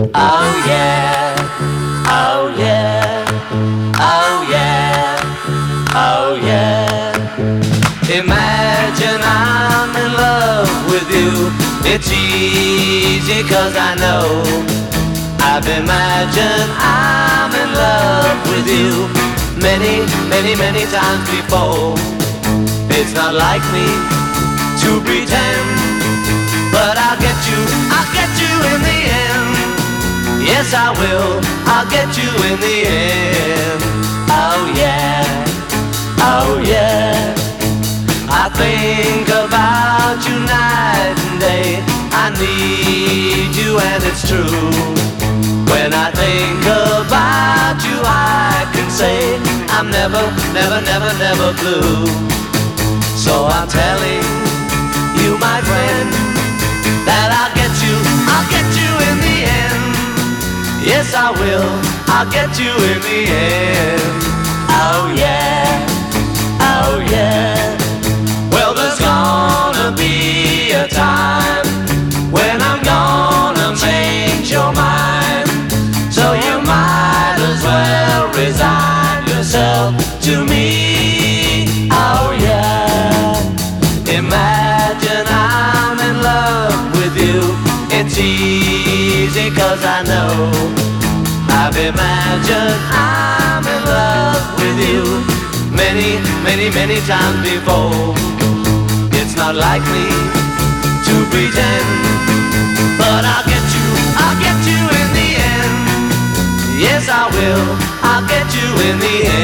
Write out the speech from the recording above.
Oh yeah, oh yeah, oh yeah, oh yeah. Imagine I'm in love with you. It's easy 'cause I know I've imagined I'm in love with you many, many, many times before. It's not like me to pretend, but I'll get you in the end. Yes, I will, I'll get you in the end. Oh yeah, oh yeah. I think about you night and day. I need you and it's true. When I think about you, I can say I'm never, never, never, never blue. So I'm telling you, my friend, that I'll get you in the end. Yes, I will, I'll get you in the end. Oh yeah, oh yeah. Well, there's gonna be a time when I'm gonna change your mind. So you might as well resign yourself to me. Oh yeah. Imagine I'm in love with you. It's easy 'cause I know I've imagined I'm in love with you many, many, many times before. It's not like me to pretend, but I'll get you in the end. Yes, I will, I'll get you in the end.